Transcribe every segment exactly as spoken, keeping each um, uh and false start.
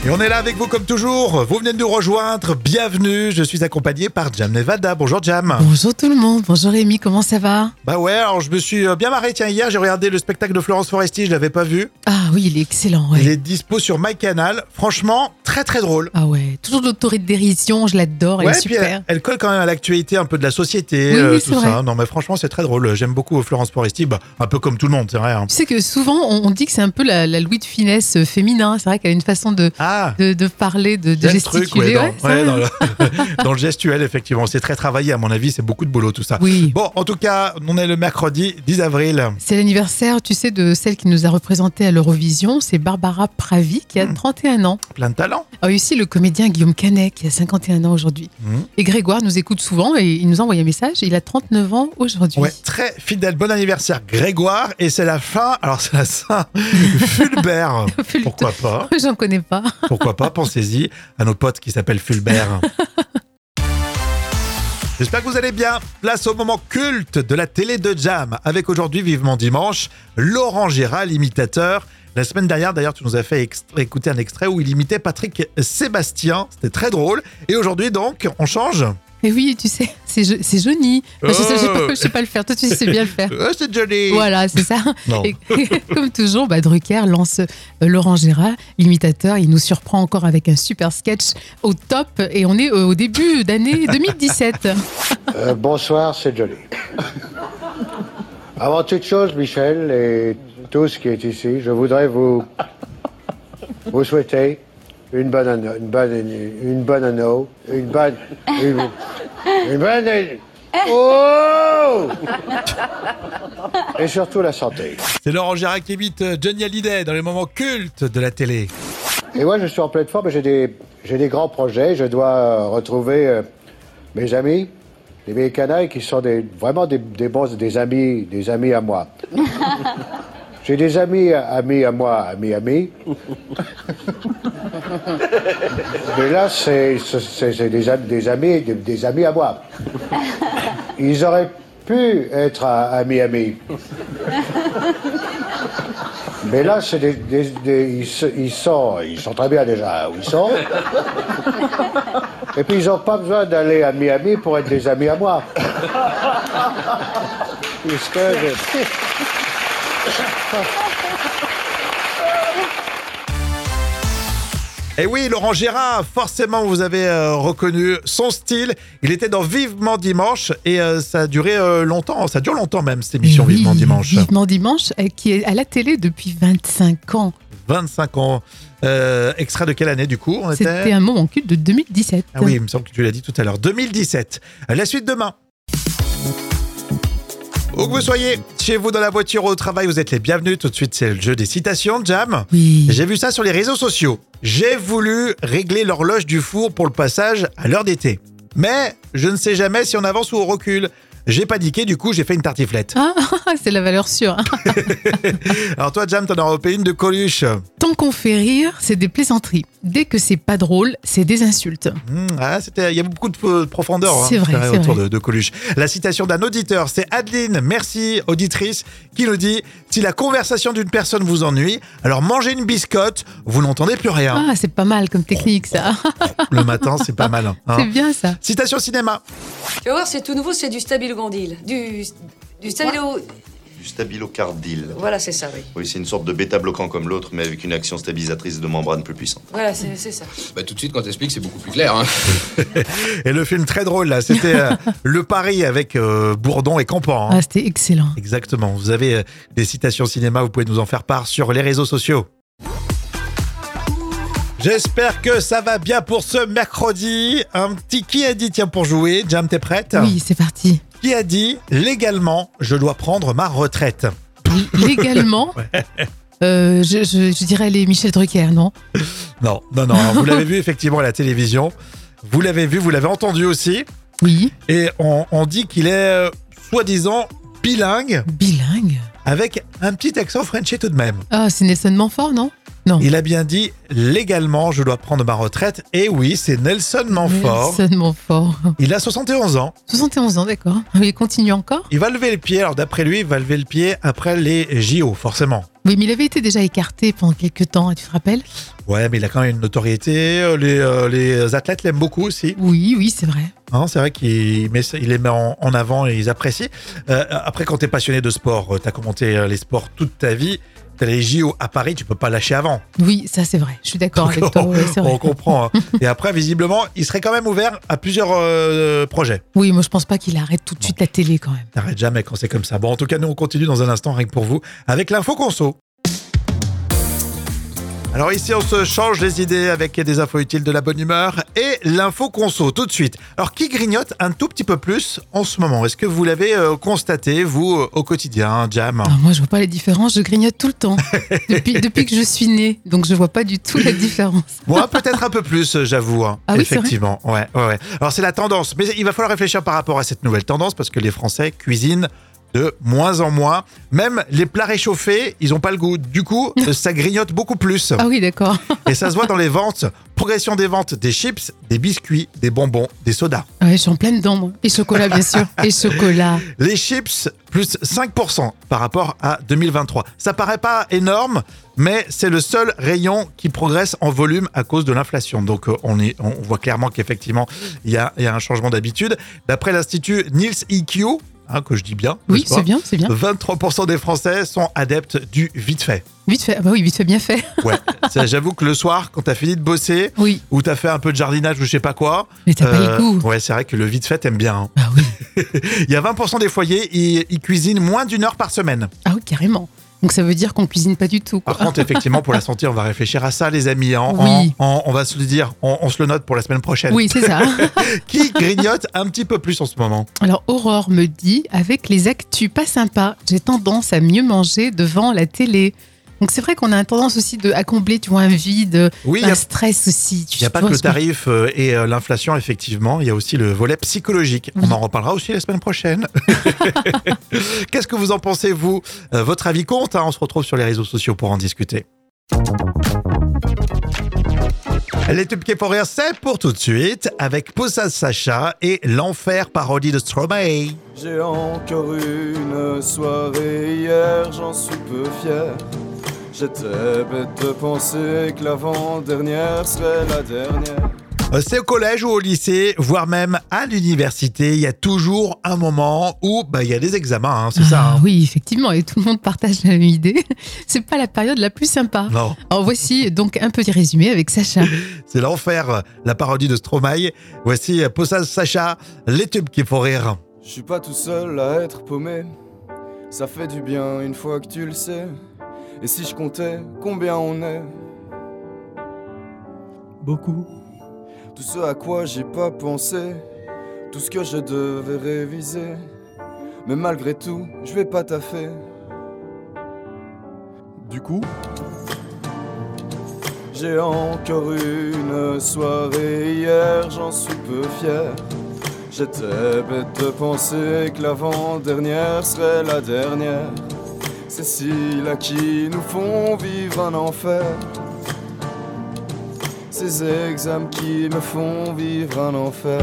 Et on est là avec vous comme toujours. Vous venez de nous rejoindre. Bienvenue. Je suis accompagné par Jam Nevada. Bonjour Jam. Bonjour tout le monde. Bonjour Rémi. Comment ça va? Bah ouais, alors je me suis bien marré. Tiens, hier j'ai regardé le spectacle de Florence Foresti. Je l'avais pas vu. Ah oui, il est excellent. Ouais. Il est dispo sur MyCanal. Franchement, très très drôle. Ah ouais, toujours d'autodérision. Je l'adore. Elle ouais, est super. Puis elle, elle colle quand même à l'actualité un peu de la société, oui, euh, oui, tout ça. Non mais franchement, c'est très drôle. J'aime beaucoup Florence Foresti. Bah, un peu comme tout le monde, c'est vrai. Hein. Tu sais que souvent on, on dit que c'est un peu la, la Louis de Finesse féminin. C'est vrai qu'elle a une façon de ah. de, de parler, de, de gesticuler. Truc, ouais, dans, ouais, ouais, dans, le, dans le gestuel, effectivement. C'est très travaillé, à mon avis. C'est beaucoup de boulot, tout ça. Oui. Bon, en tout cas, on est le mercredi dix avril. C'est l'anniversaire, tu sais, de celle qui nous a représenté à l'Eurovision. C'est Barbara Pravi, qui a mmh. trente et un ans. Plein de talent. Ah, aussi le comédien Guillaume Canet, qui a cinquante et un ans aujourd'hui. Mmh. Et Grégoire nous écoute souvent et il nous a envoyé un message. Il a trente-neuf ans aujourd'hui. Ouais, très fidèle. Bon anniversaire, Grégoire. Et c'est la fin. Alors, c'est la Saint Fulbert. Pourquoi pas? J'en connais pas. Pourquoi pas? Pensez-y à nos potes qui s'appellent Fulbert. J'espère que vous allez bien. Place au moment culte de la télé de Jam. Avec aujourd'hui, vivement dimanche, Laurent Gérard, l'imitateur. La semaine dernière, d'ailleurs, tu nous as fait extra- écouter un extrait où il imitait Patrick Sébastien. C'était très drôle. Et aujourd'hui, donc, on change. Et oui, tu sais, c'est, je, c'est Johnny. Enfin, oh. Je ne sais, sais, sais pas le faire. Toi, tu sais bien le faire. Oh, c'est Johnny. Voilà, c'est ça. Non. Et, comme toujours, bah, Drucker lance euh, Laurent Gérard, l'imitateur. Il nous surprend encore avec un super sketch au top. Et on est euh, au début d'année deux mille dix-sept. Euh, bonsoir, c'est Johnny. Avant toute chose, Michel et tous qui est ici, je voudrais vous, vous souhaiter une bonne année, une bonne année, une bonne année, une bonne, une, une bonne année. Oh! Et surtout la santé. C'est Laurent Gérard qui imite Johnny Hallyday dans les moments cultes de la télé. Et moi, je suis en pleine forme, j'ai des, j'ai des grands projets. Je dois retrouver euh, mes amis, les vieilles canailles qui sont des, vraiment des, des bons, des amis, des amis à moi. J'ai des amis, amis à moi, amis, amis. Mais là, c'est, c'est, c'est des, des amis, des, des amis à moi. Ils auraient pu être amis, amis. Mais là, c'est des, des, des ils, ils sont, ils sont très bien déjà où ils sont. Et puis ils n'ont pas besoin d'aller à Miami pour être des amis à moi. Puisque je... Et oui, Laurent Gérard, forcément vous avez euh, reconnu son style. Il était dans Vivement Dimanche et euh, ça a duré euh, longtemps, ça dure longtemps même cette émission oui, Vivement Dimanche. Vivement Dimanche, euh, qui est à la télé depuis vingt-cinq ans. vingt-cinq ans. Euh, extrait de quelle année du coup on C'était était... un moment culte de deux mille dix-sept. Ah oui, il me semble que tu l'as dit tout à l'heure. deux mille dix-sept. La suite demain. Où que vous soyez, chez vous, dans la voiture ou au travail, vous êtes les bienvenus. Tout de suite, c'est le jeu des citations, Jam. Oui. J'ai vu ça sur les réseaux sociaux. J'ai voulu régler l'horloge du four pour le passage à l'heure d'été. Mais je ne sais jamais si on avance ou on recule. J'ai paniqué, du coup, j'ai fait une tartiflette. Ah, c'est la valeur sûre. Alors toi, Jam, t'en as repéré une de Coluche. Tant qu'on fait rire, c'est des plaisanteries. Dès que c'est pas drôle, c'est des insultes. Mmh, ah, c'était, il y a beaucoup de profondeur c'est hein, vrai, c'est autour vrai. De, de Coluche. La citation d'un auditeur, c'est Adeline, merci, auditrice, qui nous dit « Si la conversation d'une personne vous ennuie, alors mangez une biscotte, vous n'entendez plus rien. Ah, c'est pas mal comme technique, ça. » Le matin, c'est pas mal. Hein. C'est bien, ça. Citation cinéma. Tu vas voir, c'est tout nouveau, c'est du stabilo-gandil. Du, du stabilo... Du stabilo-cardil. Voilà, c'est ça, oui. Oui, c'est une sorte de bêta-bloquant comme l'autre, mais avec une action stabilisatrice de membrane plus puissante. Voilà, c'est, c'est ça. Bah, tout de suite, quand t'expliques, c'est beaucoup plus clair. Hein. Et le film très drôle, là, c'était euh, Le Pari avec euh, Bourdon et Campan. Hein. Ah, c'était excellent. Exactement. Vous avez euh, des citations cinéma, vous pouvez nous en faire part sur les réseaux sociaux. J'espère que ça va bien pour ce mercredi. Un petit qui a dit, tiens, pour jouer. Jam, t'es prête? Oui, c'est parti. Qui a dit, légalement, je dois prendre ma retraite? Légalement ouais. euh, je, je, je dirais les Michel Drucker, non? Non, non, non. Alors, vous l'avez vu effectivement à la télévision. Vous l'avez vu, vous l'avez entendu aussi. Oui. Et on, on dit qu'il est, euh, soi-disant, bilingue. Bilingue? Avec un petit accent français tout de même. Ah, c'est Nelson Montfort, non? Non. Il a bien dit légalement, je dois prendre ma retraite. Et oui, c'est Nelson Montfort. Nelson Montfort. Il a soixante et onze ans. soixante et onze ans, d'accord. Il continue encore. Il va lever le pied. Alors d'après lui, il va lever le pied après les J O, forcément. Oui, mais il avait été déjà écarté pendant quelques temps, tu te rappelles? Ouais, mais il a quand même une notoriété. Les, euh, les athlètes l'aiment beaucoup aussi. Oui, oui, c'est vrai. Hein, c'est vrai qu'il met, il les met en, en avant et ils apprécient. Euh, après, quand tu es passionné de sport, tu as commenté euh, les sports toute ta vie. T'as les J O à Paris, tu peux pas lâcher avant. Oui, ça c'est vrai. Je suis d'accord avec toi. Ouais, c'est vrai. On comprend. Hein. Et après, visiblement, il serait quand même ouvert à plusieurs euh, projets. Oui, moi je pense pas qu'il arrête tout de suite la télé quand même. T'arrêtes jamais quand c'est comme ça. Bon, en tout cas, nous on continue dans un instant, rien que pour vous, avec l'info conso. Alors ici, on se change les idées avec des infos utiles, de la bonne humeur et l'info conso tout de suite. Alors, qui grignote un tout petit peu plus en ce moment? Est-ce que vous l'avez euh, constaté, vous, euh, au quotidien, Jam? Ah, moi, je vois pas la différence. Je grignote tout le temps. depuis, depuis que je suis née. Donc, je vois pas du tout la différence. Moi, peut-être un peu plus, j'avoue. Hein. Ah oui, effectivement. Ouais, ouais, ouais. Alors, c'est la tendance. Mais il va falloir réfléchir par rapport à cette nouvelle tendance parce que les Français cuisinent de moins en moins. Même les plats réchauffés, ils n'ont pas le goût. Du coup, ça grignote beaucoup plus. Ah oui, d'accord. Et ça se voit dans les ventes. Progression des ventes des chips, des biscuits, des bonbons, des sodas. Ouais, je suis en pleine dedans, moi. Et chocolat, bien sûr. Et chocolat. Les chips, plus cinq pour cent par rapport à deux mille vingt-trois. Ça paraît pas énorme, mais c'est le seul rayon qui progresse en volume à cause de l'inflation. Donc on, est, on voit clairement qu'effectivement, il y a, il y a un changement d'habitude. D'après l'Institut Niels E Q, hein, que je dis bien. Oui, c'est bien, c'est bien. vingt-trois pour cent des Français sont adeptes du vite fait. Vite fait, ah bah oui, vite fait, bien fait. Ouais, ça, j'avoue que le soir, quand t'as fini de bosser, oui. ou t'as fait un peu de jardinage ou je sais pas quoi. Mais t'as euh, pas le goût. Ouais, c'est vrai que le vite fait, t'aimes bien. Hein. Ah oui. Il y a vingt pour cent des foyers, ils, ils cuisinent moins d'une heure par semaine. Ah oui, carrément. Donc ça veut dire qu'on cuisine pas du tout. Quoi. Par contre, effectivement, pour la santé, on va réfléchir à ça, les amis. Hein. Oui. En, en, on va se le dire, on, on se le note pour la semaine prochaine. Oui, c'est ça. Qui grignote un petit peu plus en ce moment? Alors, Aurore me dit, avec les actus pas sympas, j'ai tendance à mieux manger devant la télé. Donc c'est vrai qu'on a une tendance aussi de, à combler, tu vois, un vide, oui, un a, stress aussi. Il n'y a pas que le tarif que... et euh, l'inflation, effectivement. Il y a aussi le volet psychologique. Oui. On en reparlera aussi la semaine prochaine. Qu'est-ce que vous en pensez, vous? euh, Votre avis compte, hein. On se retrouve sur les réseaux sociaux pour en discuter. Les tubes qui font rire, c'est pour tout de suite, avec Poussa Sacha et l'enfer parodie de Stromae. J'ai encore une soirée hier, j'en suis peu fier. J'étais bête de penser que l'avant-dernière serait la dernière. C'est au collège ou au lycée, voire même à l'université, il y a toujours un moment où bah, il y a des examens, hein, c'est ah, ça hein. Oui, effectivement, et tout le monde partage la même idée. C'est pas la période la plus sympa. Non. Alors voici donc un petit résumé avec Sacha. C'est l'enfer, la parodie de Stromae. Voici Poussa Sacha, les tubes qui font rire. Je suis pas tout seul à être paumé, ça fait du bien une fois que tu le sais. Et si je comptais combien on est? Beaucoup. Tout ce à quoi j'ai pas pensé, tout ce que je devais réviser. Mais malgré tout, je vais pas taffer. Du coup, j'ai encore une soirée hier, j'en suis peu fier. J'étais bête de penser que l'avant-dernière serait la dernière. C'est ceux-là qui nous font vivre un enfer. Ces examens qui me font vivre un enfer.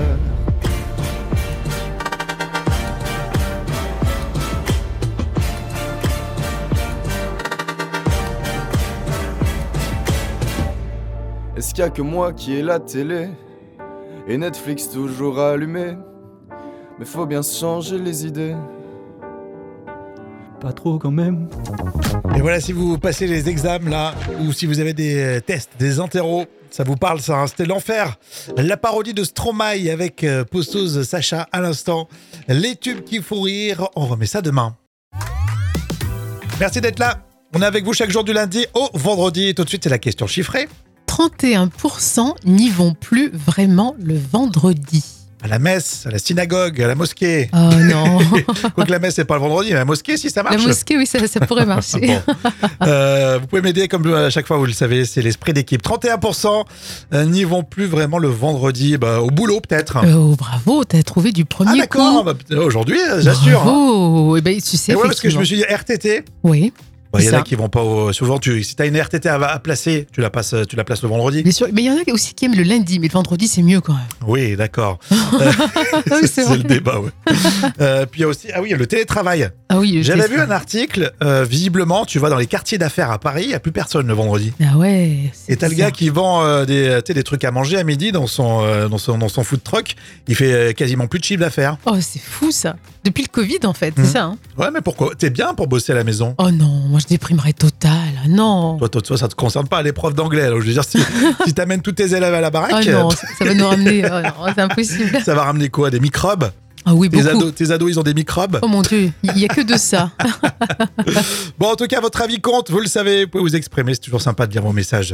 Est-ce qu'il y a que moi qui ai la télé et Netflix toujours allumé? Mais faut bien se changer les idées. Pas trop quand même. Et voilà, si vous passez les examens là, ou si vous avez des tests, des interros, ça vous parle ça, hein, c'était l'enfer. La parodie de Stromae avec euh, Posteuse Sacha à l'instant. Les tubes qui font rire, on remet ça demain. Merci d'être là. On est avec vous chaque jour du lundi au vendredi. Et tout de suite, c'est la question chiffrée. trente et un pour cent n'y vont plus vraiment le vendredi. À la messe, à la synagogue, à la mosquée. Oh non. Quoique la messe, c'est pas le vendredi, mais la mosquée, si ça marche. La mosquée, oui, ça, ça pourrait marcher. Bon. euh, vous pouvez m'aider comme à chaque fois, vous le savez, c'est l'esprit d'équipe. trente et un pour cent n'y vont plus vraiment le vendredi, bah, au boulot peut-être. Oh, bravo, t'as trouvé du premier ah, d'accord, coup. Bah, aujourd'hui, j'assure. Oh, hein. Et ben, tu sais, et ouais, parce que je me suis dit R T T. Oui. Bah, il y en C'est a ça. qui vont pas au... Souvent, tu... si tu as une R T T à, à placer, tu la, passes, tu la places le vendredi. Bien sûr, mais il y en a aussi qui aiment le lundi, mais le vendredi c'est mieux quand même. Oui, d'accord. Oui, c'est c'est c'est vrai. le débat, ouais. euh, puis il y a aussi, ah oui, le télétravail. Ah oui, le J'avais vu téléphone. un article, euh, visiblement, tu vas dans les quartiers d'affaires à Paris, il n'y a plus personne le vendredi. Ah ouais. c'est Et t'as le bizarre. gars qui vend euh, des, tu sais, des trucs à manger à midi dans son, euh, dans son, dans son food truck. Il fait euh, quasiment plus de chiffre d'affaires. Oh, c'est fou ça. Depuis le Covid en fait, Mhm. c'est ça. Hein. Ouais, mais pourquoi? T'es bien pour bosser à la maison. Oh non, moi je déprimerais total. Ah non. Toi, toi, toi, ça te concerne pas l'épreuve d'anglais. Alors, je veux dire, si, si t'amènes tous tes élèves à la baraque, Oh non, ça, ça va nous ramener. Oh non, c'est impossible. ça va ramener quoi? Des microbes? Ah oui, tes beaucoup. ados, tes ados, ils ont des microbes? Oh mon Dieu, il n'y a que de ça. Bon, en tout cas, votre avis compte, vous le savez, vous pouvez vous exprimer, c'est toujours sympa de lire vos messages.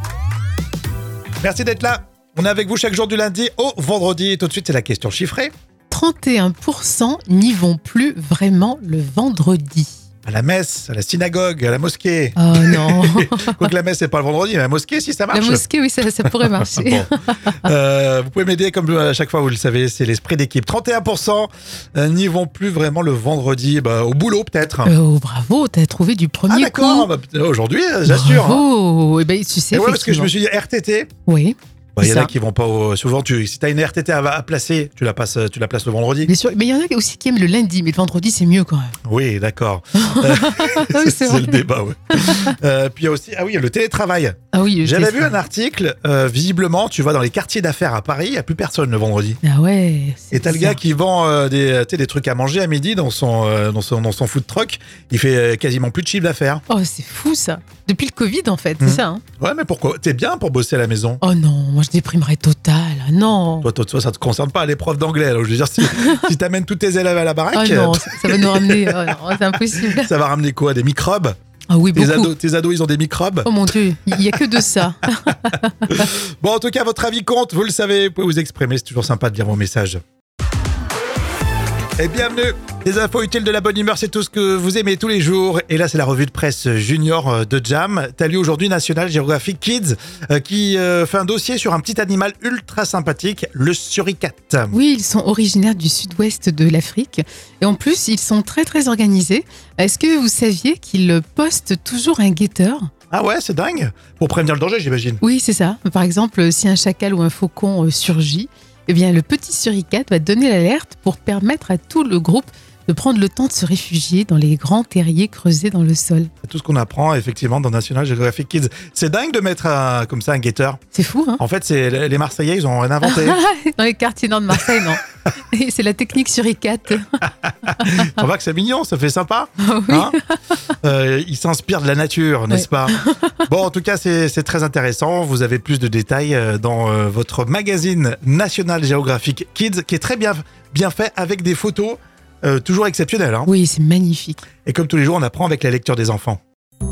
Merci d'être là. On est avec vous chaque jour du lundi au vendredi. Et tout de suite, c'est la question chiffrée. trente et un pour cent n'y vont plus vraiment le vendredi. À la messe, à la synagogue, à la mosquée. Oh non. Quoique la messe, c'est pas le vendredi, mais la mosquée, si ça marche. La mosquée, oui, ça, ça pourrait marcher. Bon. Euh, vous pouvez m'aider comme à chaque fois, vous le savez, c'est l'esprit d'équipe. trente et un pour cent euh, n'y vont plus vraiment le vendredi, bah, au boulot peut-être. Euh, oh, bravo, t'as trouvé du Ah premier d'accord, coup. bah, putain, aujourd'hui, euh, j'assure. hein. Oh, eh ben, tu sais, Et ouais, parce que je effectivement. me suis dit R T T. Oui, Bah, il y en a ça. qui vont pas au... Souvent, tu... si tu as une R T T à, à placer, tu la, passes, tu la places le vendredi. bien sûr. Mais il y en a aussi qui aiment le lundi, mais le vendredi c'est mieux quand même. Oui, d'accord. Euh, Ah oui, c'est c'est vrai. le débat, ouais. Euh, puis il y a aussi, ah oui, le télétravail. Ah oui, le J'avais vu téléphone. un article, euh, visiblement, tu vas dans les quartiers d'affaires à Paris, il n'y a plus personne le vendredi. Ah ouais. c'est Et t'as le bizarre. gars qui vend euh, des, tu sais, des trucs à manger à midi dans son, euh, dans son, dans son food truck. Il fait euh, quasiment plus de chiffre d'affaires. Oh, c'est fou ça. Depuis le Covid en fait, Mhm. c'est ça. Hein. Ouais, mais pourquoi? T'es bien pour bosser à la maison. Oh non, moi je déprimerais total. Ah non. Toi, toi, toi, ça te concerne pas l'épreuve d'anglais. Alors, je veux dire, si, si t'amènes tous tes élèves à la baraque, Oh non, ça, ça va nous ramener. Oh non, c'est impossible. ça va ramener quoi? Des microbes? Ah oui, Tes beaucoup. ados, tes ados, ils ont des microbes? Oh mon Dieu, il n'y a que de ça. Bon, en tout cas, votre avis compte, vous le savez, vous pouvez vous exprimer, c'est toujours sympa de lire vos messages. Et bienvenue. Les infos utiles de la bonne humeur, c'est tout ce que vous aimez tous les jours. Et là, c'est la revue de presse junior de Jam. T'as lu aujourd'hui National Geographic Kids euh, qui euh, fait un dossier sur un petit animal ultra sympathique, le suricate. Oui, ils sont originaires du sud-ouest de l'Afrique. Et en plus, ils sont très très organisés. Est-ce que vous saviez qu'ils postent toujours un guetteur ? Ah ouais, c'est dingue. Pour prévenir le danger, j'imagine. Oui, c'est ça. Par exemple, si un chacal ou un faucon euh, surgit, eh bien, le petit suricate va donner l'alerte pour permettre à tout le groupe de prendre le temps de se réfugier dans les grands terriers creusés dans le sol. C'est tout ce qu'on apprend effectivement dans National Geographic Kids. C'est dingue de mettre un- comme ça un guetteur. C'est fou, hein ? En fait, c'est les Marseillais, ils ont rien inventé. Dans les quartiers nord de Marseille, non. Et c'est la technique suricate. On voit que c'est mignon, ça fait sympa. oui. Hein Euh, ils s'inspirent de la nature, n'est-ce pas? Bon, en tout cas, c'est c'est très intéressant. Vous avez plus de détails euh, dans euh, votre magazine National Geographic Kids, qui est très bien, bien fait avec des photos euh, toujours exceptionnelles. Hein. Oui, c'est magnifique. Et comme tous les jours, on apprend avec la lecture des enfants.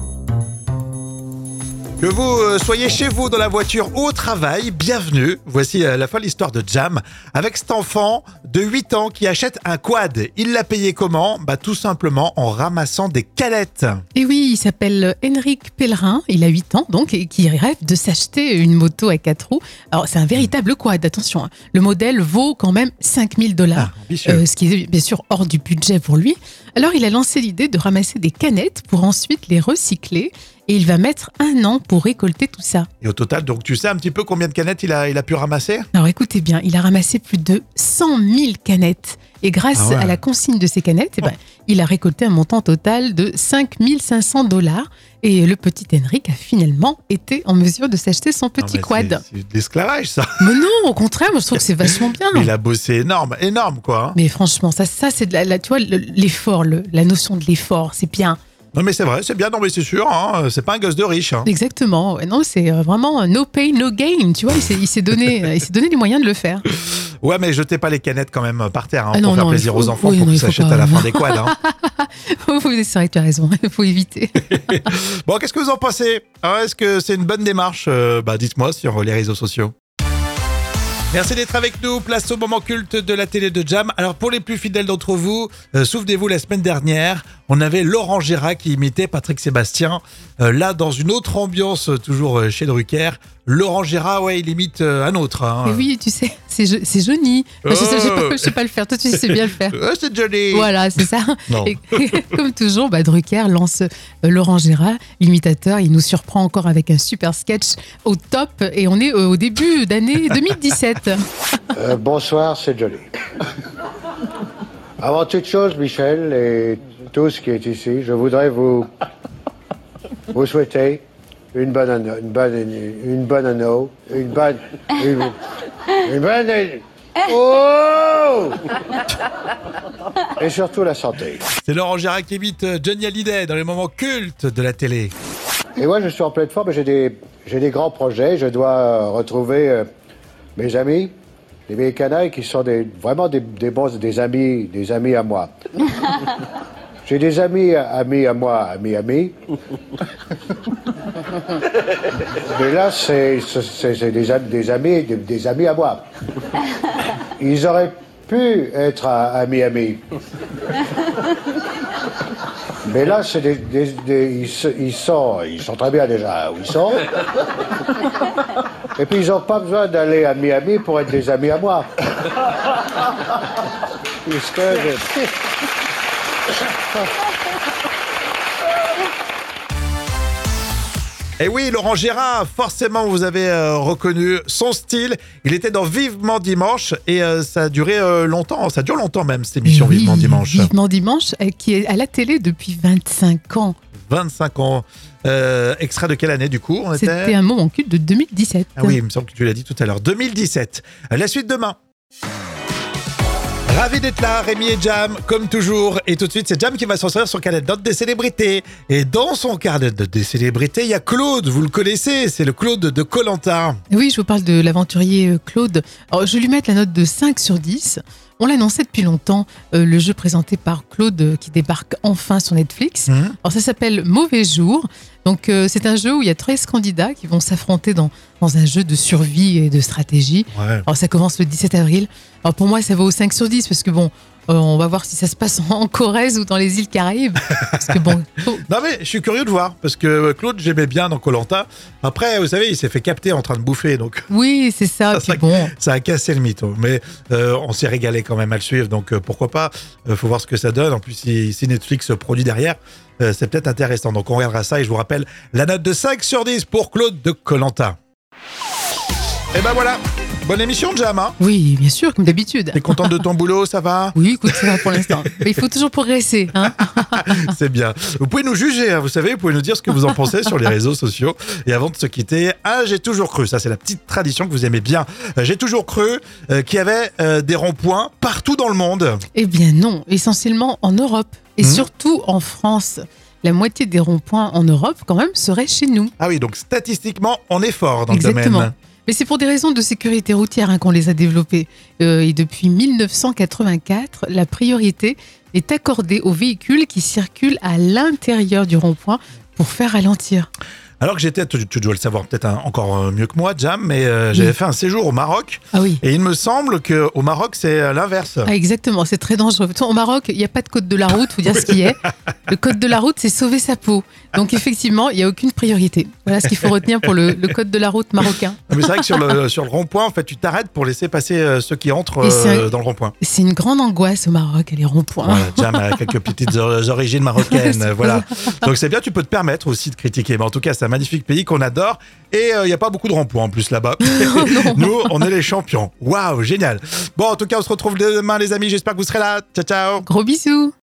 Que vous euh, soyez chez vous, dans la voiture ou au travail, bienvenue. Voici euh, la folle histoire de Jam avec cet enfant de huit ans qui achète un quad. Il l'a payé comment? Bah tout simplement en ramassant des canettes. Et oui, il s'appelle Henrik Pellerin, il a huit ans donc, et qui rêve de s'acheter une moto à quatre roues. Alors c'est un véritable quad, attention, hein. Le modèle vaut quand même cinq mille dollars. Ah, ambitieux. Euh, ce qui est bien sûr hors du budget pour lui. Alors il a lancé l'idée de ramasser des canettes pour ensuite les recycler et il va mettre un an pour récolter tout ça. Et au total, donc tu sais un petit peu combien de canettes il a, il a pu ramasser? Alors écoutez bien, il a ramassé plus de cent mille canettes et grâce Ah ouais. à la consigne de ces canettes, eh ben, il a récolté un montant total de cinq mille cinq cents dollars et le petit Henrik a finalement été en mesure de s'acheter son Non, petit mais quad. C'est c'est de l'esclavage, ça. Mais non, au contraire, moi je trouve que c'est vachement bien. Il a bossé énorme, énorme, quoi. hein. Mais franchement, ça, ça c'est de la, la- tu vois, le- l'effort, le- la notion de l'effort, c'est bien. Non, mais c'est vrai, c'est bien, non, mais c'est sûr, hein, c'est pas un gosse de riche. Hein. Exactement. Ouais, non, c'est euh, vraiment no pain, no gain. Tu vois, il s'est, il s'est donné, euh, il s'est donné les moyens de le faire. Ouais, mais jetez pas les canettes quand même par terre hein, Ah pour non, faire non, plaisir il faut- aux enfants oui, pour non, qu'ils il faut s'achètent pas. à la fin des quads. Hein. Oui, c'est vrai, tu as raison. Il faut éviter. Bon, qu'est-ce que vous en pensez? Ah, est-ce que c'est une bonne démarche? Euh, Bah, dites-moi sur les réseaux sociaux. Merci d'être avec nous. Place au moment culte de la télé de Jam. Alors, pour les plus fidèles d'entre vous, euh, souvenez-vous, la semaine dernière, On avait Laurent Gérard qui imitait Patrick Sébastien. Euh, là, dans une autre ambiance, toujours euh, chez Drucker. Laurent Gérard, ouais, il imite euh, un autre. Hein. Et oui, tu sais, c'est, jo- c'est Johnny. Enfin, je, sais, je sais pas, je sais pas le faire. Toi, tu sais bien le faire. Oh, c'est Johnny. Voilà, c'est ça. Non. Et, comme toujours, bah, Drucker lance euh, Laurent Gérard, l'imitateur. Il nous surprend encore avec un super sketch au top. Et on est euh, au début d'année deux mille dix-sept. Euh, bonsoir, c'est Johnny. Avant toute chose, Michel et tous qui est ici, je voudrais vous, vous souhaiter une bonne année, une bonne année, une bonne année, une bonne, une, une bonne année. Oh! Et surtout la santé. C'est Laurent Gérard qui imite euh, Johnny Hallyday dans les moments cultes de la télé. Et moi, je suis en pleine forme, j'ai des, j'ai des grands projets. Je dois retrouver euh, mes amis, les vieilles canailles qui sont des, vraiment des, des bons, des amis, des amis à moi. J'ai des amis, amis à moi, amis, amis. Mais là, c'est, c'est, c'est des, am- des amis, des, des amis à moi. Ils auraient pu être à- amis, amis. Mais là, c'est des, des, des- ils, se- ils sont, ils sont très bien déjà où ils sont. Et puis ils n'ont pas besoin d'aller à Miami pour être des amis à moi. Puisque je- Et oui, Laurent Gérard, forcément, vous avez euh, reconnu son style. Il était dans Vivement Dimanche et euh, ça a duré euh, longtemps. Ça dure longtemps même, cette émission Et oui, Vivement Dimanche. Vivement Dimanche, euh, qui est à la télé depuis vingt-cinq ans. vingt-cinq ans. Euh, extrait de quelle année, du coup on était... C'était un moment culte de deux mille dix-sept. Ah oui, il me semble que tu l'as dit tout à l'heure. deux mille dix-sept. La suite demain. Ravi d'être là, Rémi et Jam, comme toujours. Et tout de suite, c'est Jam qui va s'en sortir son carnet de notes des célébrités. Et dans son carnet de notes des célébrités, il y a Claude, vous le connaissez, c'est le Claude de koh lanta. Oui, je vous parle de l'aventurier euh, Claude. Alors, je vais lui mettre la note de cinq sur dix. On l'annonçait depuis longtemps, euh, le jeu présenté par Claude euh, qui débarque enfin sur Netflix. Mmh. Alors ça s'appelle Mauvais Jour. Donc euh, c'est un jeu où il y a treize candidats qui vont s'affronter dans, dans un jeu de survie et de stratégie. Ouais. Alors ça commence le dix-sept avril. Alors pour moi ça vaut cinq sur dix parce que bon, euh, on va voir si ça se passe en Corrèze ou dans les îles Caraïbes. Parce que bon, faut- Non mais je suis curieux de voir, parce que Claude, j'aimais bien dans koh lanta. Après, vous savez, il s'est fait capter en train de bouffer, donc oui c'est ça. Ça, Puis bon, ça a cassé le mythe. Mais euh, on s'est régalé quand même à le suivre, donc euh, pourquoi pas. Euh, faut voir ce que ça donne. En plus, si, si Netflix produit derrière, euh, c'est peut-être intéressant. Donc on regardera ça et je vous rappelle la note de cinq sur dix pour Claude de koh lanta. Et ben voilà, bonne émission Jam, hein. oui bien sûr comme d'habitude. T'es contente de ton boulot, ça va? Oui écoute ça va pour l'instant. Mais il faut toujours progresser. Hein. C'est bien. Vous pouvez nous juger, hein, vous savez, vous pouvez nous dire ce que vous en pensez sur les réseaux sociaux. Et avant de se quitter, ah, j'ai toujours cru, ça c'est la petite tradition que vous aimez bien, euh, j'ai toujours cru euh, qu'il y avait euh, des ronds-points partout dans le monde. Eh bien non, essentiellement en Europe et Mmh. surtout en France. La moitié des ronds-points en Europe quand même seraient chez nous. Ah oui, donc statistiquement, on est fort dans le Exactement. domaine. Mais c'est pour des raisons de sécurité routière hein, qu'on les a développés. Euh, et depuis mille neuf cent quatre-vingt-quatre, la priorité est accordée aux véhicules qui circulent à l'intérieur du rond-point pour faire ralentir. Alors que j'étais, tu, tu dois le savoir peut-être hein, encore euh, mieux que moi, Jam, mais euh, j'avais Oui. fait un séjour au Maroc. Ah oui. Et il me semble qu'au Maroc, c'est euh, l'inverse. Ah, exactement, c'est très dangereux. Au Maroc, il n'y a pas de code de la route, faut dire ce qui est. Le code de la route, c'est sauver sa peau. Donc effectivement, il n'y a aucune priorité. Voilà ce qu'il faut retenir pour le, le code de la route marocain. Non, mais c'est vrai que sur le, sur le rond-point, en fait, tu t'arrêtes pour laisser passer euh, ceux qui entrent Et c'est euh, un- dans le rond-point. C'est une grande angoisse au Maroc, les ronds-points. Voilà, Jam a quelques petites or- origines marocaines, C'est voilà. Donc c'est bien, tu peux te permettre aussi de critiquer. Mais en tout cas, c'est un magnifique pays qu'on adore. Et il n'y a pas beaucoup de ronds-points en plus là-bas. Nous, on est les champions. Waouh, génial. Bon, en tout cas, on se retrouve demain, les amis. J'espère que vous serez là. Ciao, ciao. Gros bisous.